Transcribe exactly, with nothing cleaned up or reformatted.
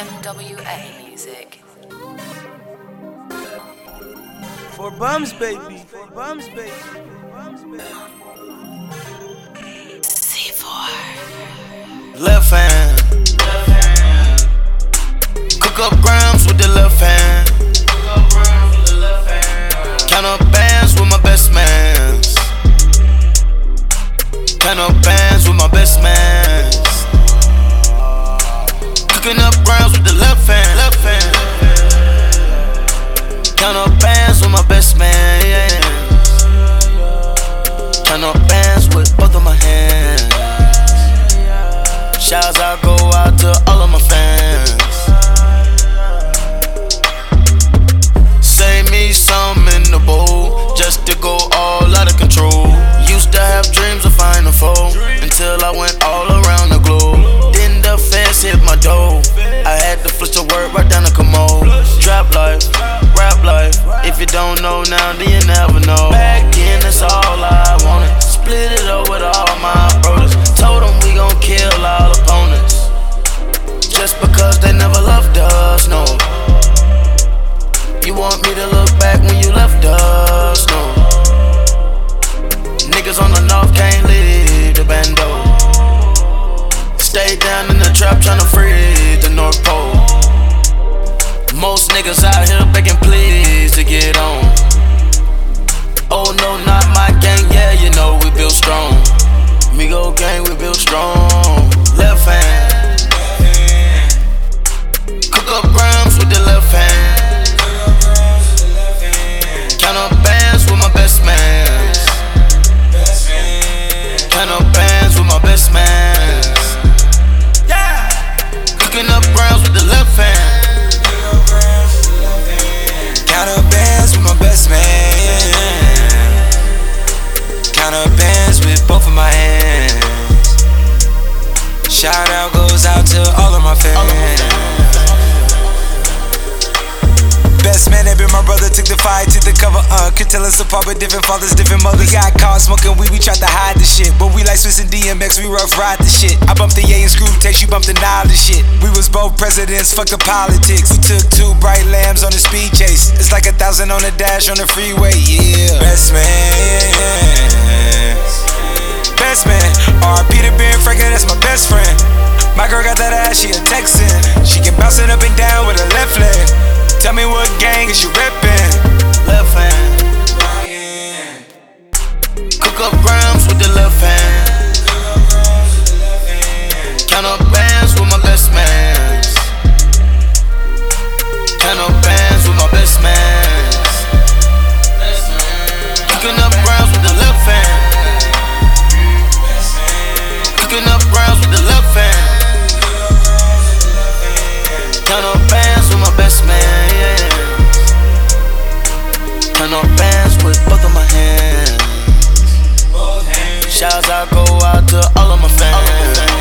N W A Music. For bums, baby. For bums, baby. For bums, baby. C four. Left hand. Cook up grams with the left hand. Count up bands with my best mans. Count up bands with my best mans. Cooking up grams with the left hand. Left hand. Count up bands with my best man. Yeah. Count up bands with both of my hands. Shouts out go out to all of my fans. Save me some in the bowl, just to go all out of control. Used to have dreams of finding a foe, until I went all around the globe. Then the feds hit my door, I had to flip the word right down the commode. Trap life, rap life, if you don't know now, then you never know. Back then that's all I wanted, split it up with all my brothers. Told them we gon' kill all opponents, just because they never loved us, no. You want me to look back when you left us, no. Niggas on the north can't leave the bando. Stay down in the trap tryna free the North Pole. Most niggas out here begging please to get on. Oh no, not my gang, yeah, you know we built strong. Migo gang, we built strong. Left hand. Cook up grams with the left hand. Count up bands with my best mans. Count up bands with my best mans. Yeah. Cooking up grams with the left hand. Count up bands with my best man. Count up bands with both of my hands. Shout out goes out to all of my fans. Best man, that been my brother, took the fight, took the cover, uh Could tell us apart, but different fathers, different mothers. We got caught smoking weed, we tried to hide the shit, but we like Swiss and D M X, we rough ride the shit. I bumped the A and screw taste, you bumped the Nile and shit. We was both presidents, fuck the politics. We took two bright lambs on the speed chase. It's like a thousand on the dash on the freeway, yeah. Best man, best man. R I P to Ben Franklin, that's my best friend. My girl got that ass, she a Texan. She can bounce it up and down with her left leg. Tell me what gang is you reppin'? Left hand. Cook up grams with the left hand. Count up bands with my best mans. Count up bands with my best mans. Cooking up grams with the left hand. Cooking up grams with the left hand. Count up bands with my best man. Count up bands with both of my hands. Shouts out go out to all of my fans.